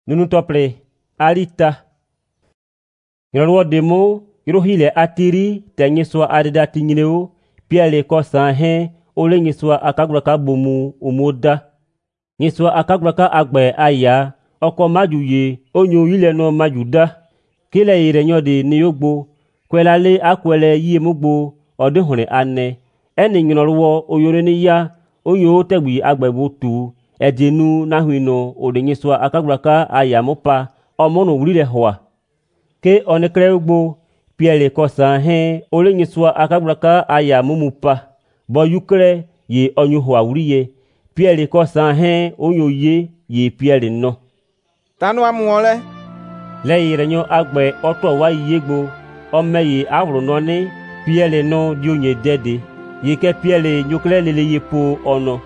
Nunu tople alita. Nyɔnuwɔ demo yorohile atiri te nyesua adeda tinyineo piale ko sanhe ole nyesua akagbaka bomu umoda. Nyesua akagbaka agbe aya oko majuye onyo yile no majuda. Kile yire nyode ni yogbo kwelale akwele yie mugbo odehune ane. Eni nyɔnuwɔ oyore ni ya onyo tegbi agbe botu edenu nahuino ole nyesua akagbaka aya mopa omono wulile hoa. Ke onekre ugbo piele ko sanhe ole nyesua akagbaka aya mumupa bo yukre ye onyo hoa wuliye piele ko sanhe onyo ye piele no. Tanu amuole Le yirenyo agbe oto wa yegbo ome ye awro no ni piele no dionye dede ye ke piele nyukle lele ye po ono.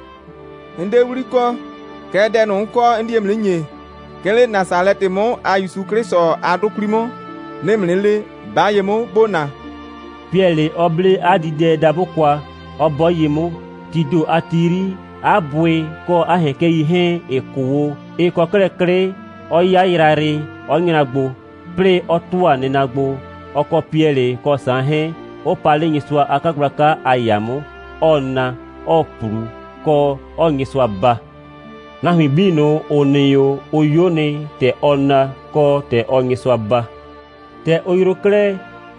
Nde wuriko ke denu nko ndi emlenye kele Nasalete mo Yesu Kristo adukrimo nemlele bayemo bona. Piele oble adide dabokwa oboyemo tido atiri abwe ko aheke ihe ekowo ekokrekre oyayirare onyinagbo ple otua nenagbo oko piele ko sanhe opale nyesua akagbaka ayamo ona opuru ko onyesua ba. Nahui bino oneyo oyone te ona ko te onyesua ba. Te oyirokre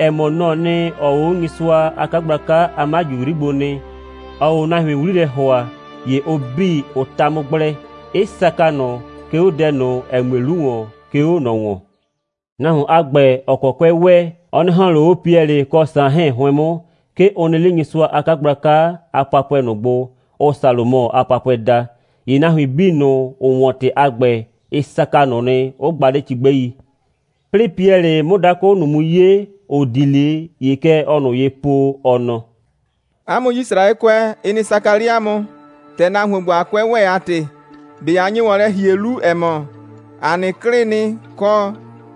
emonone o nyesua akagbaka amajuribone o nahui wulire hoa ye obi otamogbre esakano ke o deno enweluwo ke o nowo. Nahu agbe okokwe we onhan lo piele ko sanhe hwemo ke onele nyesua akagbaka apapwe nogbo o Salomo apapwe da inahu bino onwote agbe esakano ne o gbade chigbeyi. Ple piele modako numuye odile yeke ono ye po ono. Amu Israel kwe ini sakaliamu te nahu gbo akwe we ate bi anyi wore hielu emo ani klini ko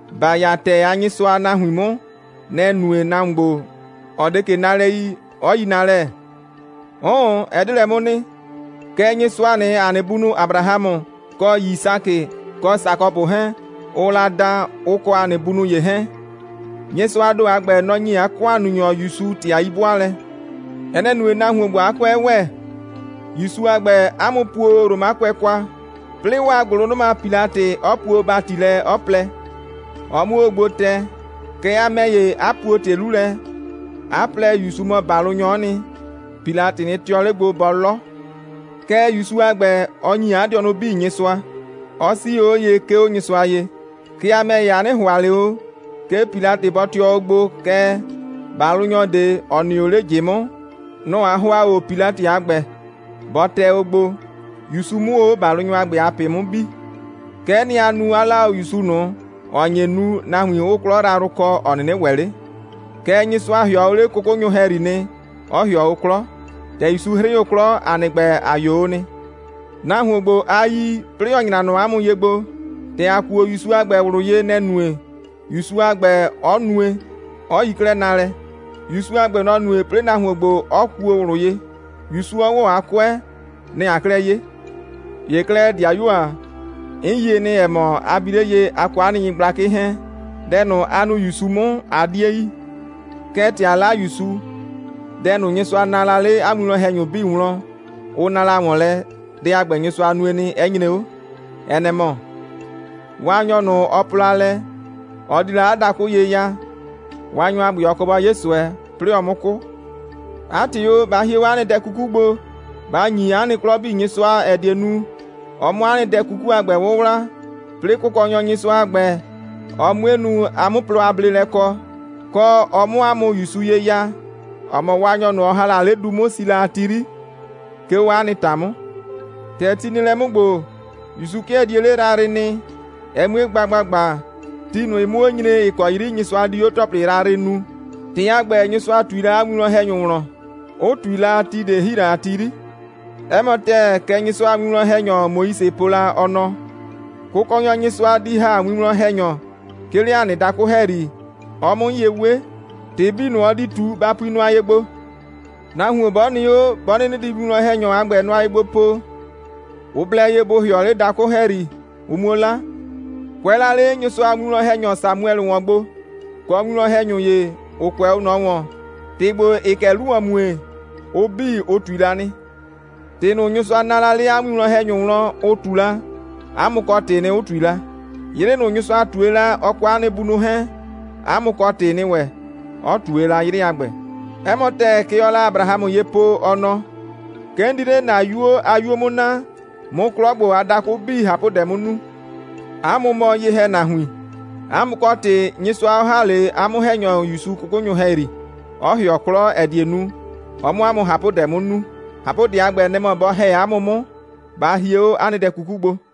bayate anyi so anahu mo ne nue namgbo odeke nale yi oyinale edile mo ni ke anyi so ani bunu Abrahamu ko Yisaki ko Sakobu he olada uko ani bunu ye he nyeso ado agbe no nyi akwa nunyo Yusu ti ayibuale ene nue nahu gbo akwe we Yusu agbe amupuo Roma kwekwa plewa agboro no ma Pilate opuo batile ople omu ogbote ke ameye apuo telule aple Yusu mo balonyoni Pilate ni tiolegbo bolo ke Yusu agbe onyi adiono bi nyeswa osi oye ke onyeswa ye ke ameye ani hwale o ke Pilate botio ogbo ke balonyo de oni olejemo no ahwa o Pilate agbe bote ogbo Yusu mu o balonyo agbe ape mu bi ke ni anu ala Yusu no onye nu na hwi oklo raruko onene were ke nyiso ahio ole kokonyo herine ohio oklo te Yusu hre oklo anigbe ayoni na hwogbo ayi pri onyina no amu yegbo te akuo Yusu agbe wuru ye nenue Yusu agbe onue oyikre nare Yusu agbe no nue pri na hwogbo okuo wuru ye Yusu owo akwe ni akreye yekle diayua iye ni emo abireye akwani blaki he denu anu Yusu mu adieyi keti ala Yusu denu nyeso analale amulo henyo bi wuro onala wonle de agbe nyeso anu eni enyine o enemo wanyo no oplale odila adako ye ya wanyo abu yokoba Yesu pri omuku atiyo ba hiwani de kukugbo ba nyi ani klobi nyeso edienu omu ani de kuku agbe wowra pri kukonyo nyeso agbe omu enu amuplo ablele ko omu amu Yusu ye ya omo wanyo no hala le du mosila atiri ke wani tamu tetini le mugbo Yusu ke diele rari ni emu gbagbagba tinu emu onyine ikoyiri nyeso adi otopli rari nu ti agbe nyeso atuira amuno henyunro otuila ati de hira atiri emote ke nyeso amuno henyo Moise pola ono kukonyo nyeso adi ha amuno henyo kiliani dako heri omu yewe tebinu odi tu bapu inu ayegbo na hu boni yo boni ni dibinu henyo agbe nu ayegbo po oble yebo hiole dako heri umuola Kwela le nyusua ŋlɔ henyo Samuel wɔgbo, kɔ ŋlɔ henyo ye okwe nɔ wɔ. Tegbo ekelu amue, obi otulani. Tenu nyusua nala le aŋlɔ henyo ŋlɔ otula, amukɔ tene otula. Yele no nyusua tuela ɔkwa ne bunu he, amukɔ tene wɛ, ɔtuela yiri agbe. Emote keola Abraham yepo ono. Kendire na yuo ayuomuna, mo klogbo adako bi hapo demunu. Amumo yehe na hui. Amukɔte nyisua hale amu henyo yusu kukunyu heri. Ohio klo edienu. Omu amu hapo demunu. Hapo diagbe nemo bo he amumu. Ba hieo anide kukugbo.